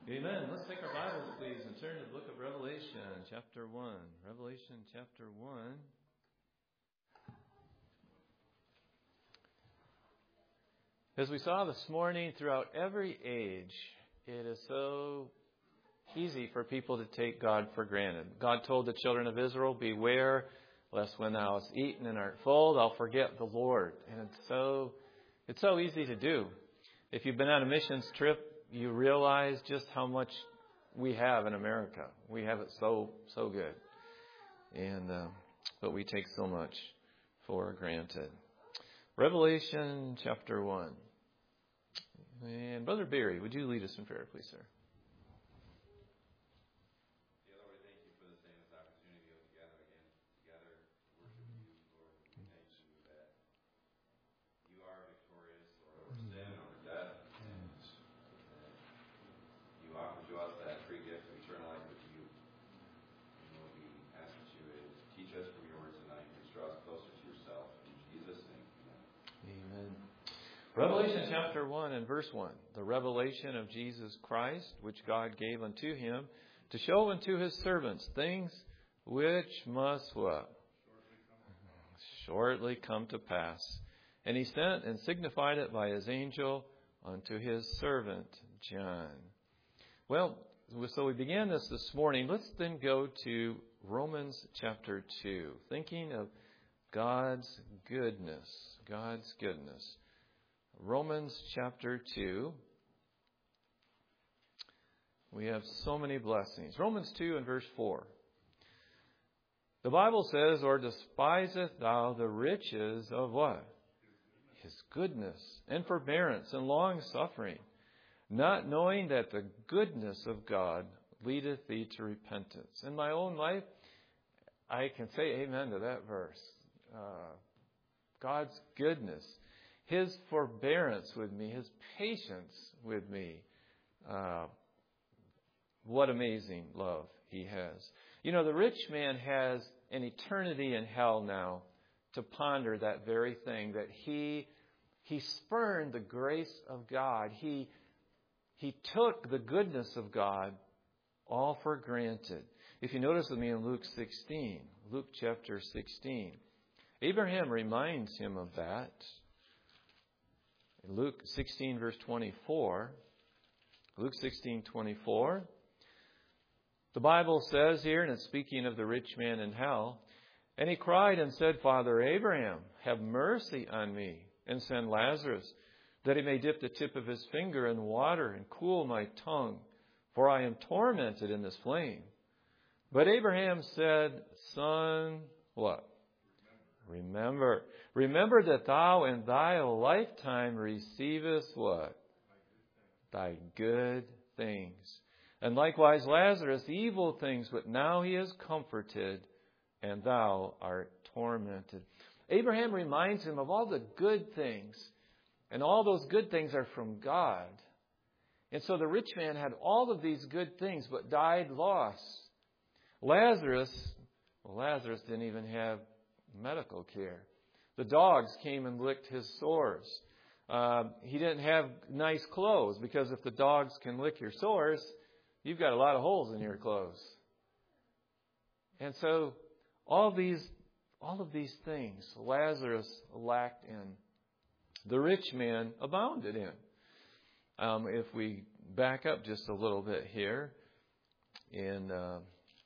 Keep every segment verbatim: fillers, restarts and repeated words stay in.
Amen. Let's take our Bibles, please, and turn to the book of Revelation, chapter one. Revelation, chapter one. As we saw this morning, throughout every age, it is so easy for people to take God for granted. God told the children of Israel, "Beware, lest when thou hast eaten and art full, thou forget the Lord." And it's so, it's so easy to do. If you've been on a missions trip, you realize just how much we have in America. We have it so, so good. And, uh, but we take so much for granted. Revelation chapter one. And Brother Barry, would you lead us in prayer, please, sir? Revelation chapter one and verse one. The revelation of Jesus Christ, which God gave unto him, to show unto his servants things which must what? Shortly come to pass. And he sent and signified it by his angel unto his servant John. Well, so we began this this morning. Let's then go to Romans chapter two. Thinking of God's goodness. God's goodness. Romans chapter two. We have so many blessings. Romans two and verse four. The Bible says, "Or despiseth thou the riches of what? His goodness and forbearance and long suffering, not knowing that the goodness of God leadeth thee to repentance." In my own life, I can say amen to that verse. Uh, God's goodness. His forbearance with me, His patience with me. Uh, what amazing love He has. You know, the rich man has an eternity in hell now to ponder that very thing, that he he spurned the grace of God. He, he took the goodness of God all for granted. If you notice with me in Luke sixteen, Luke chapter sixteen, Abraham reminds him of that. In Luke sixteen, verse twenty-four, Luke sixteen, twenty-four, the Bible says here, and it's speaking of the rich man in hell, "And he cried and said, Father Abraham, have mercy on me, and send Lazarus, that he may dip the tip of his finger in water and cool my tongue, for I am tormented in this flame." But Abraham said, "Son," what? Remember. Remember that thou in thy lifetime receivest what? Thy good things. And likewise Lazarus evil things, but now he is comforted, and thou art tormented. Abraham reminds him of all the good things. And all those good things are from God. And so the rich man had all of these good things, but died lost. Lazarus, well, Lazarus didn't even have medical care. The dogs came and licked his sores. Uh, he didn't have nice clothes, because if the dogs can lick your sores, you've got a lot of holes in your clothes. And so all these, all of these things Lazarus lacked in, the rich man abounded in. Um, if we back up just a little bit here, in uh,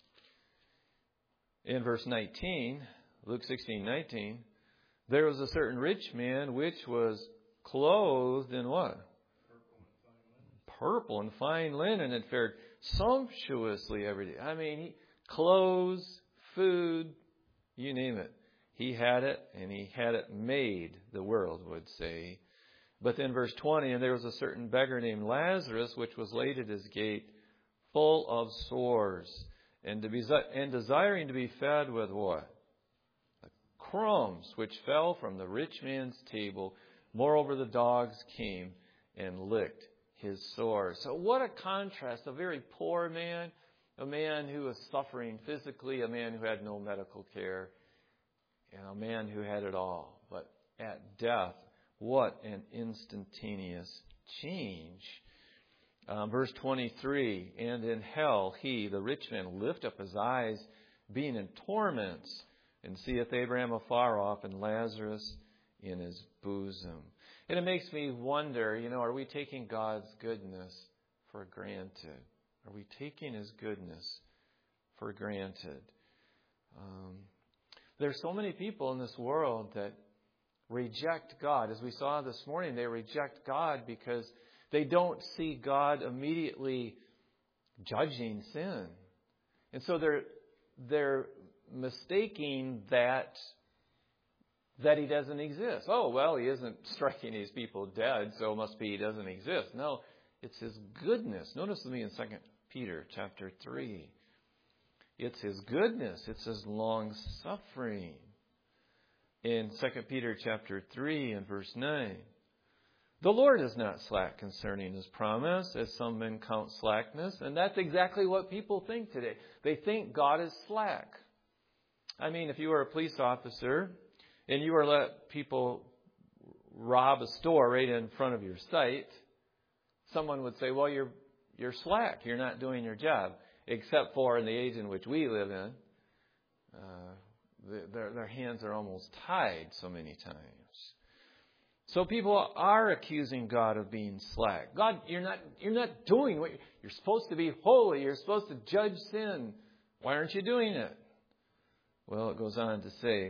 in verse nineteen, Luke sixteen, nineteen, "There was a certain rich man which was clothed in what? Purple and fine linen, and fared sumptuously every day." I mean, he, clothes, food, you name it. He had it, and he had it made, the world would say. But then verse twenty, "And there was a certain beggar named Lazarus, which was laid at his gate, full of sores, and to be and desiring to be fed with what? Crumbs which fell from the rich man's table. Moreover, the dogs came and licked his sores." So what a contrast. A very poor man, a man who was suffering physically, a man who had no medical care, and a man who had it all. But at death, what an instantaneous change. Um, verse twenty-three, and in hell he, the rich man, lift up his eyes, being in torments, and seeth Abraham afar off, and Lazarus in his bosom. And it makes me wonder, you know, are we taking God's goodness for granted? Are we taking His goodness for granted? Um, there's so many people in this world that reject God. As we saw this morning, they reject God because they don't see God immediately judging sin. And so they're they're mistaking that that He doesn't exist. Oh, well, He isn't striking these people dead, so it must be He doesn't exist. No, it's His goodness. Notice with me in Second Peter chapter three. It's His goodness. It's His long suffering. In Second Peter chapter three and verse nine. The Lord is not slack concerning His promise, as some men count slackness. And that's exactly what people think today. They think God is slack. I mean, if you were a police officer and you were let people rob a store right in front of your sight, someone would say, well, you're you're slack. You're not doing your job. Except for in the age in which we live in, uh, their, their hands are almost tied so many times. So people are accusing God of being slack. God, you're not you're not doing what you're supposed to be holy. You're supposed to judge sin. Why aren't you doing it? Well, it goes on to say,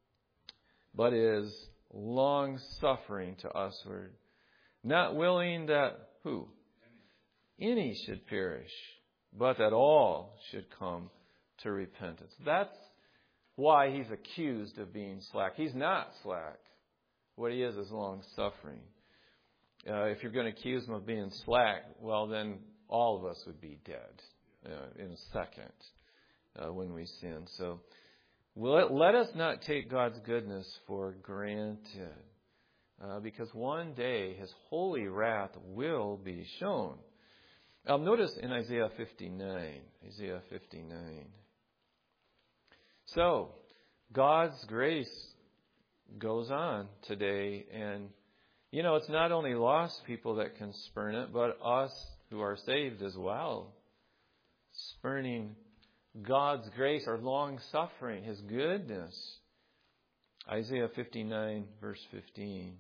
but is long suffering to usward, not willing that who? Any should perish, but that all should come to repentance. That's why He's accused of being slack. He's not slack. What He is is long suffering. Uh, if you're going to accuse Him of being slack, well, then all of us would be dead uh, in a second uh, when we sin. So let, let us not take God's goodness for granted, uh, because one day His holy wrath will be shown. Um, notice in Isaiah fifty-nine, Isaiah fifty-nine. So, God's grace goes on today, and, you know, it's not only lost people that can spurn it, but us who are saved as well. Spurning God's grace or long suffering, His goodness. Isaiah fifty-nine, verse fifteen.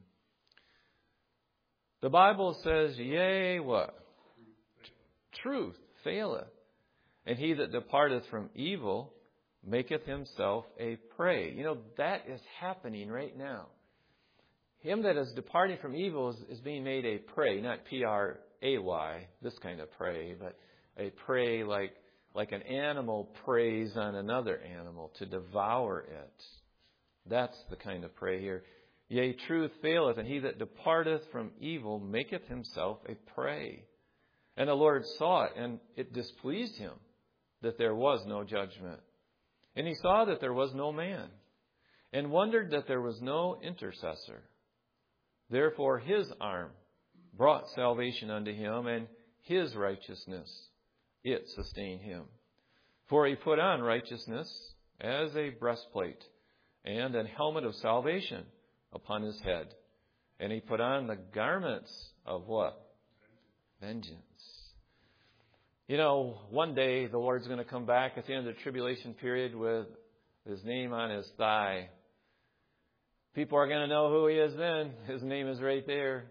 The Bible says, yea, what? Truth faileth, and he that departeth from evil maketh himself a prey. You know, that is happening right now. Him that is departing from evil is, is being made a prey, not P R A Y, this kind of prey, but a prey like, like an animal preys on another animal to devour it. That's the kind of prey here. Yea, truth faileth, and he that departeth from evil maketh himself a prey. And the Lord saw it, and it displeased Him that there was no judgment. And He saw that there was no man, and wondered that there was no intercessor. Therefore His arm brought salvation unto him, and His righteousness, it sustained him. For He put on righteousness as a breastplate, and an helmet of salvation upon His head. And He put on the garments of what? Vengeance. You know, one day the Lord's going to come back at the end of the tribulation period with His name on His thigh. People are going to know who He is then. His name is right there.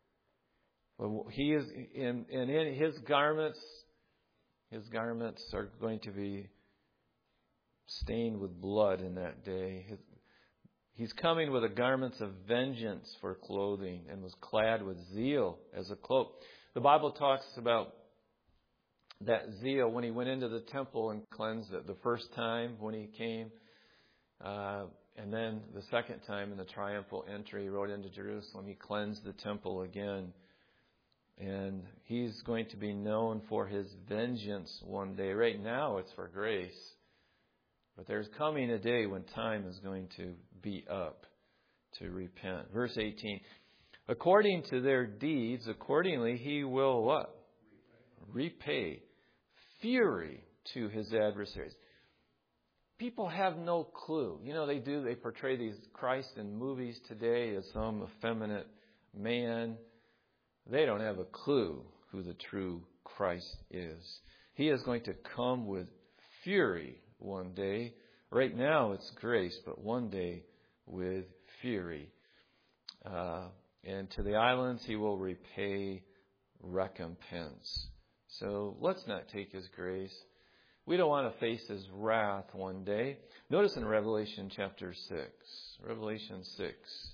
He is in, and in His garments, His garments are going to be stained with blood in that day. His, he's coming with the garments of vengeance for clothing, and was clad with zeal as a cloak. The Bible talks about that zeal when He went into the temple and cleansed it the first time when He came, uh, and then the second time in the triumphal entry, He rode into Jerusalem. He cleansed the temple again, and He's going to be known for His vengeance one day. Right now it's for grace, but there's coming a day when time is going to be up to repent. Verse eighteen, according to their deeds, accordingly He will what? Repay fury to His adversaries. People have no clue. You know, they do, they portray these Christ in movies today as some effeminate man. They don't have a clue who the true Christ is. He is going to come with fury one day. Right now it's grace, but one day with fury. Uh, and to the islands he will repay recompense. So let's not take his grace. We don't want to face his wrath one day. Notice in Revelation chapter six. Revelation six.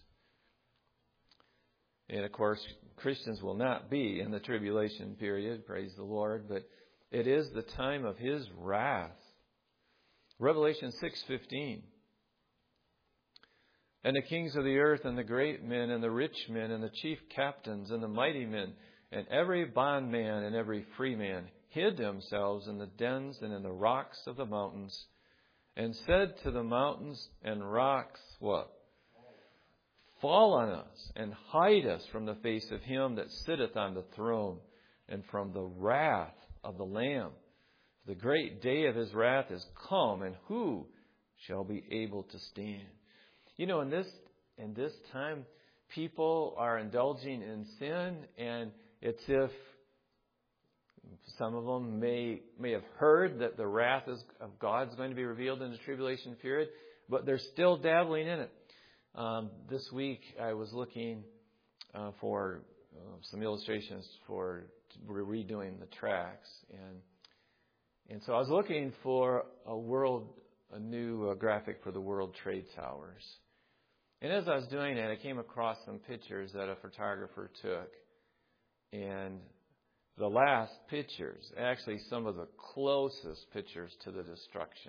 And of course, Christians will not be in the tribulation period, praise the Lord, but it is the time of his wrath. Revelation six fifteen. And the kings of the earth and the great men and the rich men and the chief captains and the mighty men and every bondman and every free man hid themselves in the dens and in the rocks of the mountains, and said to the mountains and rocks, what? Fall on us and hide us from the face of him that sitteth on the throne and from the wrath of the Lamb. The great day of his wrath is come, and who shall be able to stand? You know, in this in this time, people are indulging in sin, and it's if some of them may may have heard that the wrath is, of God is going to be revealed in the tribulation period, but they're still dabbling in it. Um, this week, I was looking uh, for uh, some illustrations for redoing the tracks, and and so I was looking for a world, a new uh, graphic for the World Trade Towers. And as I was doing it, I came across some pictures that a photographer took, and the last pictures, actually some of the closest pictures to the destruction.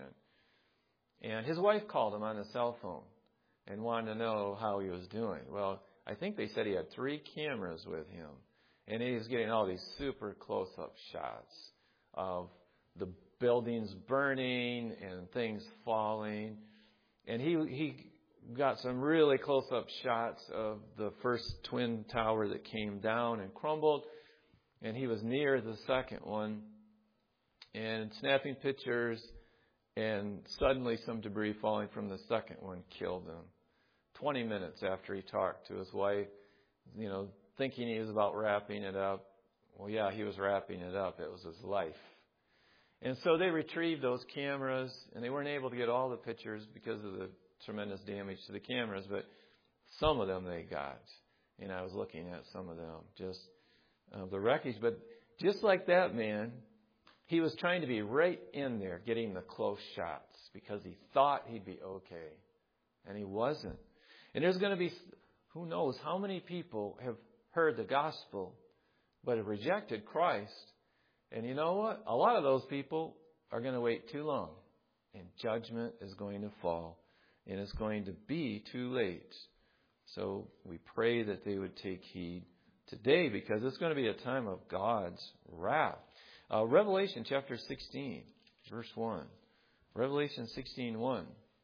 And his wife called him on the cell phone and wanted to know how he was doing. Well, I think they said he had three cameras with him, and he was getting all these super close-up shots of the buildings burning and things falling. And he he got some really close-up shots of the first twin tower that came down and crumbled. And he was near the second one and snapping pictures, and suddenly some debris falling from the second one killed him. Twenty minutes after he talked to his wife, you know, thinking he was about wrapping it up. Well, yeah, he was wrapping it up. It was his life. And so they retrieved those cameras, and they weren't able to get all the pictures because of the tremendous damage to the cameras, but some of them they got. And I was looking at some of them, just uh, the wreckage. But just like that man, he was trying to be right in there getting the close shots because he thought he'd be okay. And he wasn't. And there's going to be, who knows how many people have heard the gospel but have rejected Christ. And you know what? A lot of those people are going to wait too long. And judgment is going to fall. And it's going to be too late. So we pray that they would take heed today, because it's going to be a time of God's wrath. Uh, Revelation chapter sixteen, verse one. Revelation sixteen, one.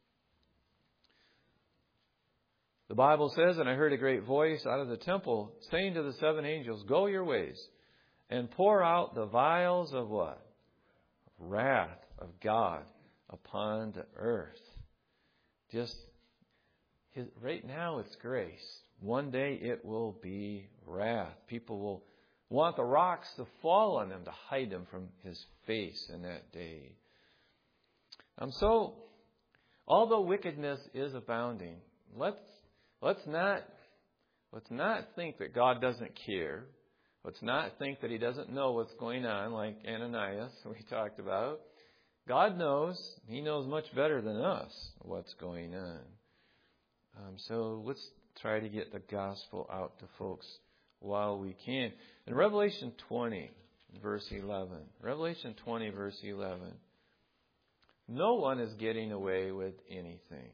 The Bible says, and I heard a great voice out of the temple saying to the seven angels, go your ways and pour out the vials of what? Wrath of God upon the earth. Just his, right now it's grace. One day it will be wrath. People will want the rocks to fall on them to hide them from his face in that day. Um, so, although wickedness is abounding, let's let's not let's not think that God doesn't care. Let's not think that he doesn't know what's going on, like Ananias we talked about. God knows. He knows much better than us what's going on. Um, so let's try to get the gospel out to folks while we can. In Revelation twenty, verse eleven. Revelation twenty, verse eleven. No one is getting away with anything.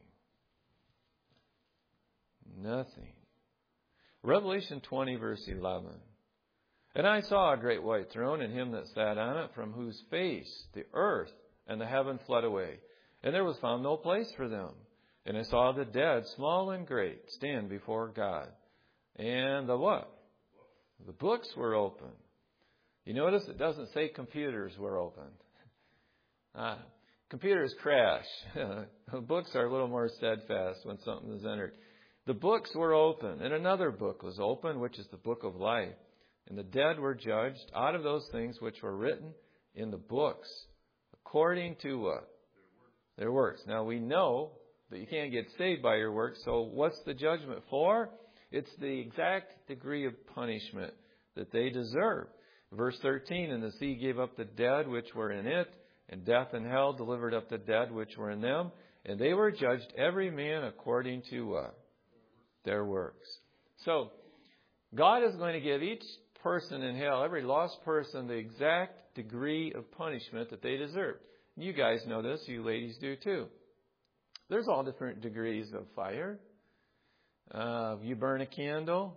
Nothing. Revelation twenty, verse eleven. And I saw a great white throne, and him that sat on it, from whose face the earth and the heaven fled away. And there was found no place for them. And I saw the dead, small and great, stand before God. And the what? The books were opened. You notice it doesn't say computers were opened. Uh, computers crash. Books are a little more steadfast when something is entered. The books were open, and another book was opened, which is the book of life. And the dead were judged out of those things which were written in the books, according to what? Their works. Now we know that you can't get saved by your works, so what's the judgment for? It's the exact degree of punishment that they deserve. Verse thirteen, and the sea gave up the dead which were in it, and death and hell delivered up the dead which were in them, and they were judged every man according to what? Their works. So, God is going to give each person in hell, every lost person, the exact degree of punishment that they deserve. You guys know this, you ladies do too. There's all different degrees of fire. Uh, you burn a candle,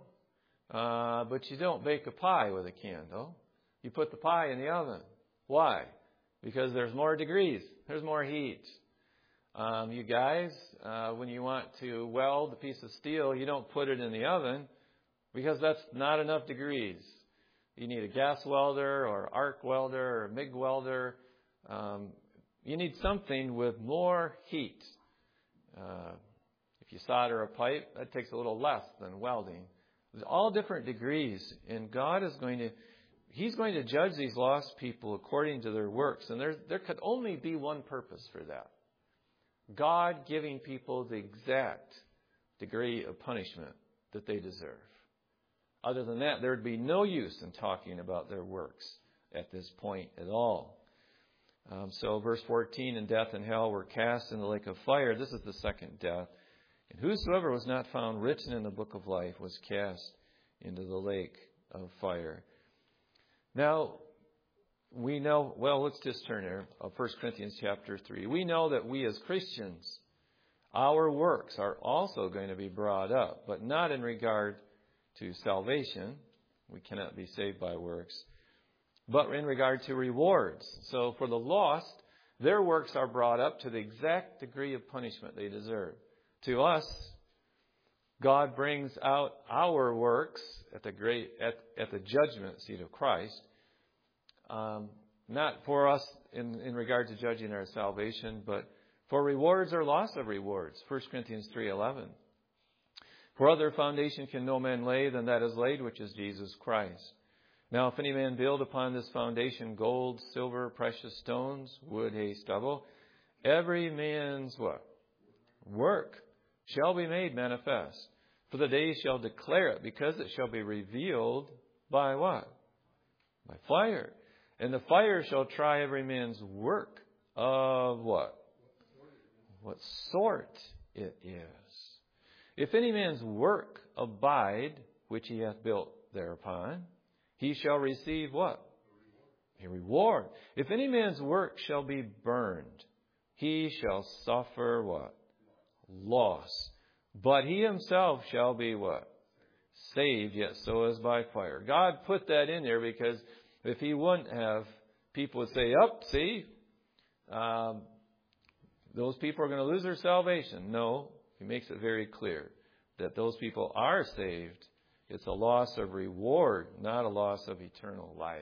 uh, but you don't bake a pie with a candle. You put the pie in the oven. Why? Because there's more degrees. There's more heat. Um, you guys, uh, when you want to weld a piece of steel, you don't put it in the oven because that's not enough degrees. You need a gas welder or arc welder or MIG welder. Um, you need something with more heat. Uh, if you solder a pipe, that takes a little less than welding. There's all different degrees, and God is going to, He's going to judge these lost people according to their works. And there, there could only be one purpose for that. God giving people the exact degree of punishment that they deserve. Other than that, there would be no use in talking about their works at this point at all. Um, so verse fourteen, and death and hell were cast in the lake of fire. This is the second death. And whosoever was not found written in the book of life was cast into the lake of fire. Now, we know, well, let's just turn there, uh, First Corinthians chapter three. We know that we as Christians, our works are also going to be brought up, but not in regard to salvation. We cannot be saved by works, but in regard to rewards. So for the lost, their works are brought up to the exact degree of punishment they deserve. To us, God brings out our works at the great at, at the judgment seat of Christ. Um, not for us in, in regard to judging our salvation, but for rewards or loss of rewards. First Corinthians three eleven. For other foundation can no man lay than that is laid, which is Jesus Christ. Now if any man build upon this foundation gold, silver, precious stones, wood, hay, stubble, every man's what? Work shall be made manifest. For the day shall declare it, because it shall be revealed by what? By fire. And the fire shall try every man's work of what? What sort it is. If any man's work abide, which he hath built thereupon, he shall receive what? A reward. If any man's work shall be burned, he shall suffer what? Loss. But he himself shall be what? Saved, yet so as by fire. God put that in there because if He wouldn't have, people would say, up, see, um, those people are going to lose their salvation. No, He makes it very clear that those people are saved. It's a loss of reward, not a loss of eternal life.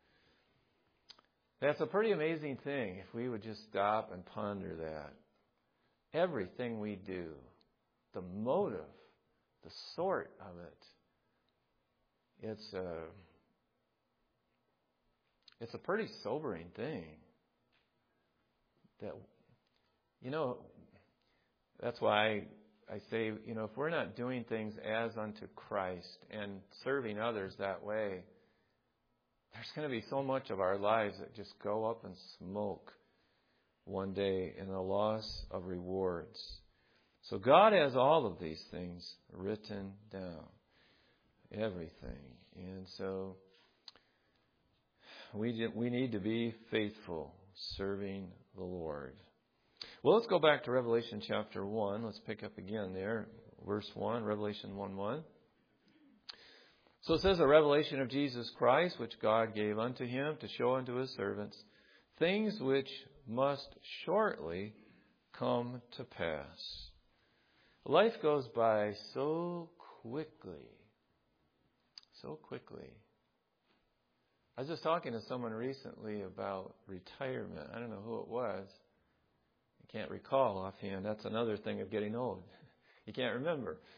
That's a pretty amazing thing if we would just stop and ponder that. Everything we do, the motive, the sort of it, it's a, it's a pretty sobering thing. That, you know, that's why I, I say, you know, if we're not doing things as unto Christ and serving others that way, there's going to be so much of our lives that just go up in smoke one day in the loss of rewards. So God has all of these things written down. Everything. And so we we need to be faithful, serving the Lord. Well, let's go back to Revelation chapter one. Let's pick up again there. Verse one, Revelation one one. So it says, a revelation of Jesus Christ, which God gave unto Him to show unto His servants things which must shortly come to pass. Life goes by so quickly. So quickly. I was just talking to someone recently about retirement. I don't know who it was. I can't recall offhand. That's another thing of getting old. You can't remember.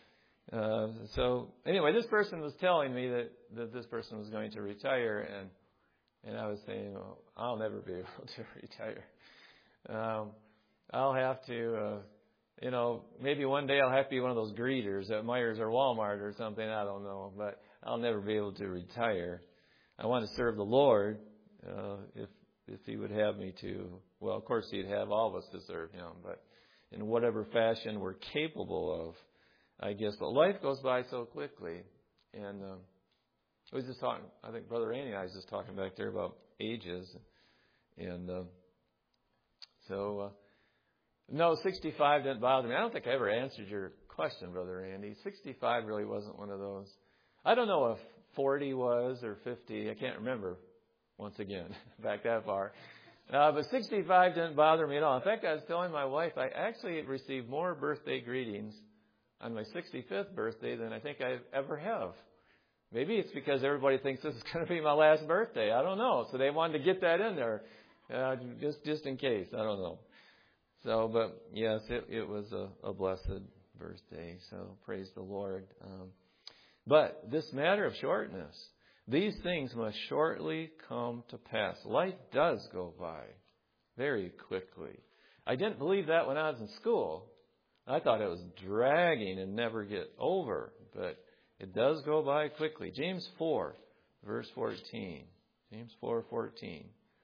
Uh, so anyway, this person was telling me that, that this person was going to retire, and and I was saying, well, I'll never be able to retire. Um, I'll have to, uh, you know, maybe one day I'll have to be one of those greeters at Myers or Walmart or something. I don't know, but I'll never be able to retire. I want to serve the Lord uh, if if He would have me to. Well, of course, He'd have all of us to serve Him, but in whatever fashion we're capable of, I guess. But life goes by so quickly, and uh, I was just talking. I think Brother Andy and I was just talking back there about ages, and uh, so uh, no, sixty-five didn't bother me. I don't think I ever answered your question, Brother Andy. sixty-five really wasn't one of those. I don't know if forty was or fifty. I can't remember. Once again, back that far. Uh, but sixty-five didn't bother me at all. In fact, I was telling my wife I actually received more birthday greetings on my sixty-fifth birthday than I think I ever have. Maybe it's because everybody thinks this is going to be my last birthday. I don't know. So they wanted to get that in there, uh, just just in case. I don't know. So, but yes, it, it was a, a blessed birthday. So praise the Lord. Um, but this matter of shortness, these things must shortly come to pass. Life does go by very quickly. I didn't believe that when I was in school. I thought it was dragging and never get over, but it does go by quickly. James four, verse fourteen. James four fourteen.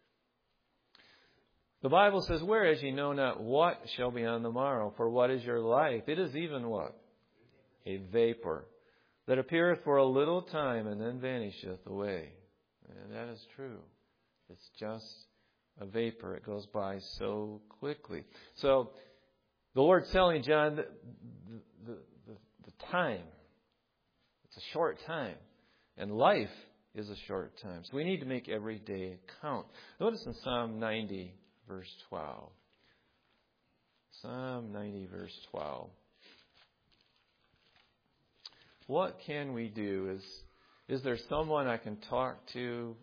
The Bible says, whereas ye know not what shall be on the morrow, for what is your life? It is even what? A vapor, that appeareth for a little time and then vanisheth away. And that is true. It's just a vapor. It goes by so quickly. So the Lord's telling John the, the, the, the time. It's a short time. And life is a short time. So we need to make every day count. Notice in Psalm ninety, verse twelve. Psalm ninety, verse twelve. What can we do? Is is there someone I can talk to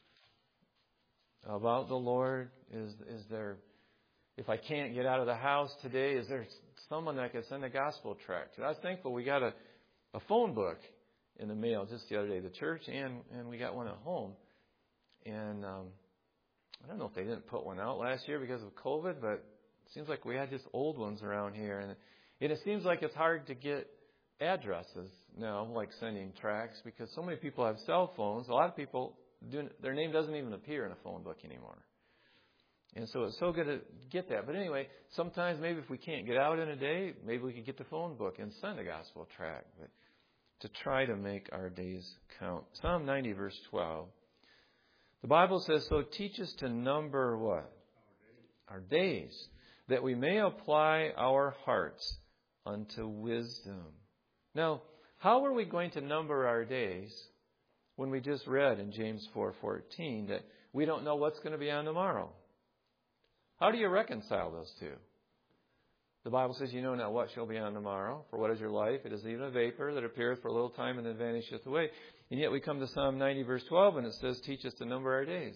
about the Lord? Is is there, if I can't get out of the house today, is there someone that I could send a gospel tract to? I was thankful we got a, a phone book in the mail just the other day, the church, and, and we got one at home. And um, I don't know if they didn't put one out last year because of COVID, but it seems like we had just old ones around here. And, and it seems like it's hard to get addresses now, like sending tracts, because so many people have cell phones. A lot of people, do, their name doesn't even appear in a phone book anymore. And so it's so good to get that. But anyway, sometimes maybe if we can't get out in a day, maybe we could get the phone book and send a gospel tract. But to try to make our days count. Psalm ninety, verse twelve. The Bible says, so teach us to number what? Our days. Our days, that we may apply our hearts unto wisdom. Now, how are we going to number our days when we just read in James four fourteen that we don't know what's going to be on tomorrow? How do you reconcile those two? The Bible says, you know not what shall be on tomorrow, for what is your life? It is even a vapor that appeareth for a little time and then vanisheth away. And yet we come to Psalm ninety, verse twelve, and it says, teach us to number our days.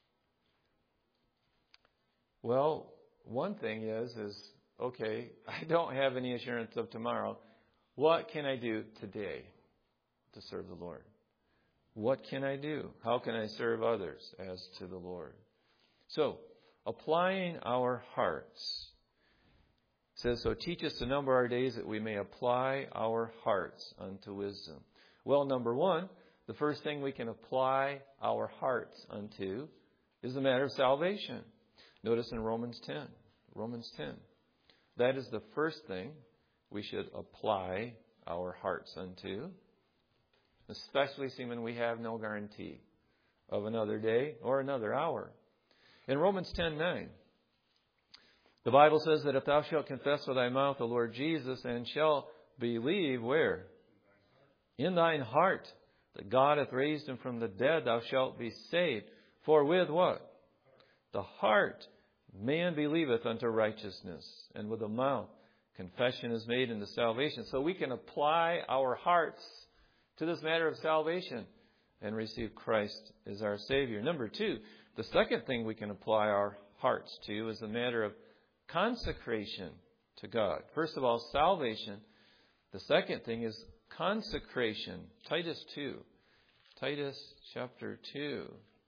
Well, one thing is, is, okay, I don't have any assurance of tomorrow. What can I do today to serve the Lord? What can I do? How can I serve others as to the Lord? So, applying our hearts. It says, so teach us to number our days that we may apply our hearts unto wisdom. Well, number one, the first thing we can apply our hearts unto is the matter of salvation. Notice in Romans ten. Romans ten. That is the first thing we should apply our hearts unto, especially seeing when we have no guarantee of another day or another hour. In Romans ten nine, the Bible says that if thou shalt confess with thy mouth the Lord Jesus and shalt believe where? In thine heart that God hath raised him from the dead, thou shalt be saved. For with what? The heart man believeth unto righteousness, and with the mouth confession is made unto salvation. So we can apply our hearts to this matter of salvation and receive Christ as our Savior. Number two, the second thing we can apply our hearts to is the matter of consecration to God. First of all, salvation. The second thing is consecration. Titus two. Titus chapter two.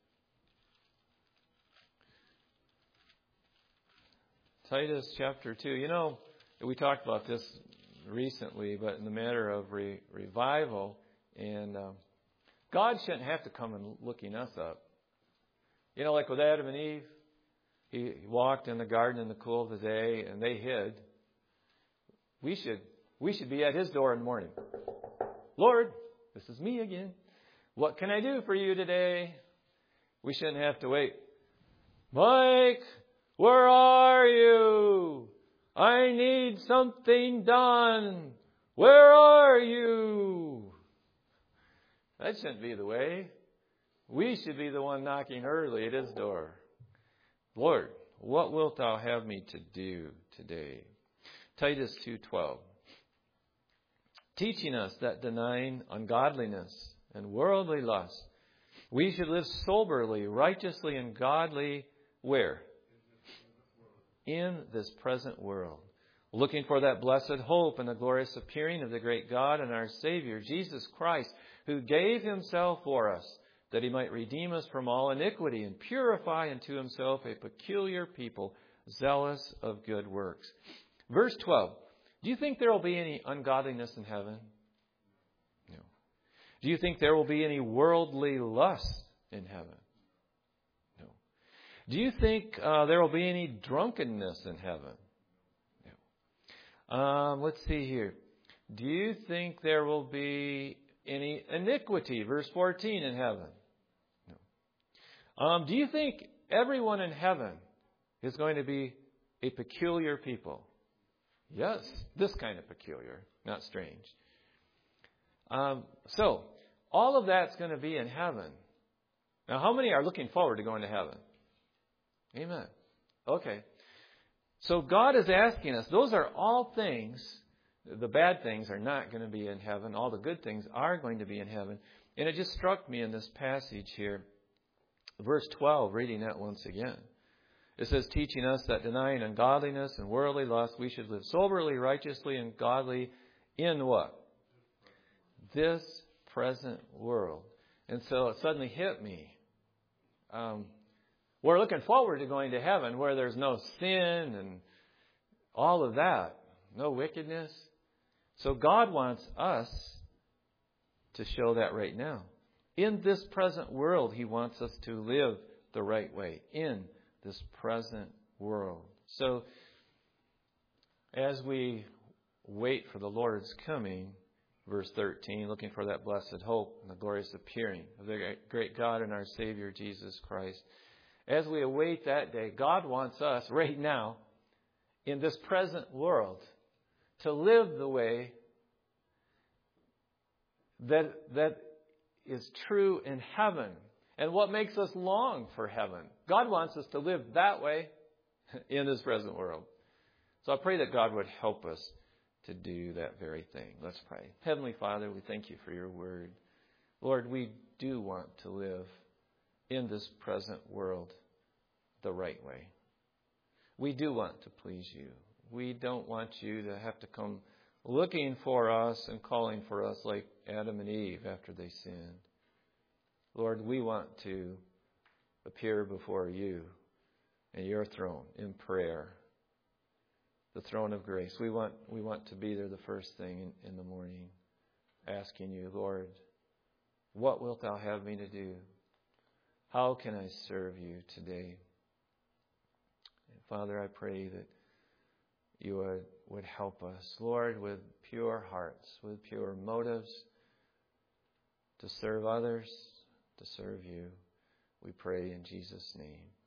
Titus chapter two. You know, we talked about this recently, but in the matter of re- revival, and uh, God shouldn't have to come and looking us up. You know, like with Adam and Eve, he walked in the garden in the cool of the day, and they hid. We should we should be at His door in the morning. Lord, this is me again. What can I do for you today? We shouldn't have to wait. Mike, where are you? I need something done. Where are you? That shouldn't be the way. We should be the one knocking early at His door. Lord, what wilt Thou have me to do today? Titus two twelve. Teaching us that denying ungodliness and worldly lust, we should live soberly, righteously, and godly where? In this present world. Looking for that blessed hope and the glorious appearing of the great God and our Savior, Jesus Christ, who gave Himself for us, that He might redeem us from all iniquity and purify unto Himself a peculiar people, zealous of good works. Verse twelve. Do you think there will be any ungodliness in heaven? No. Do you think there will be any worldly lust in heaven? No. Do you think uh, there will be any drunkenness in heaven? No. Um, let's see here. Do you think there will be any iniquity, verse fourteen, in heaven? No. Um, do you think everyone in heaven is going to be a peculiar people? Yes, this kind of peculiar, not strange. Um, so, all of that's going to be in heaven. Now, how many are looking forward to going to heaven? Amen. Okay. So, God is asking us, those are all things, the bad things are not going to be in heaven. All the good things are going to be in heaven. And it just struck me in this passage here, verse twelve, reading that once again. It says, teaching us that denying ungodliness and worldly lust, we should live soberly, righteously, and godly in what? This present world. And so it suddenly hit me. Um, we're looking forward to going to heaven where there's no sin and all of that. No wickedness. So God wants us to show that right now. In this present world, He wants us to live the right way. In this present world. So, as we wait for the Lord's coming, verse thirteen, looking for that blessed hope and the glorious appearing of the great God and our Savior, Jesus Christ. As we await that day, God wants us right now, in this present world, to live the way that, that is true in heaven. And what makes us long for heaven? God wants us to live that way in this present world. So I pray that God would help us to do that very thing. Let's pray. Heavenly Father, we thank You for Your word. Lord, we do want to live in this present world the right way. We do want to please You. We don't want You to have to come looking for us and calling for us like Adam and Eve after they sinned. Lord, we want to appear before You in Your throne in prayer, the throne of grace. We want we want to be there the first thing in, in the morning, asking You, Lord, what wilt Thou have me to do? How can I serve You today? And Father, I pray that You would, would help us, Lord, with pure hearts, with pure motives, to serve others, to serve You. We pray in Jesus' name.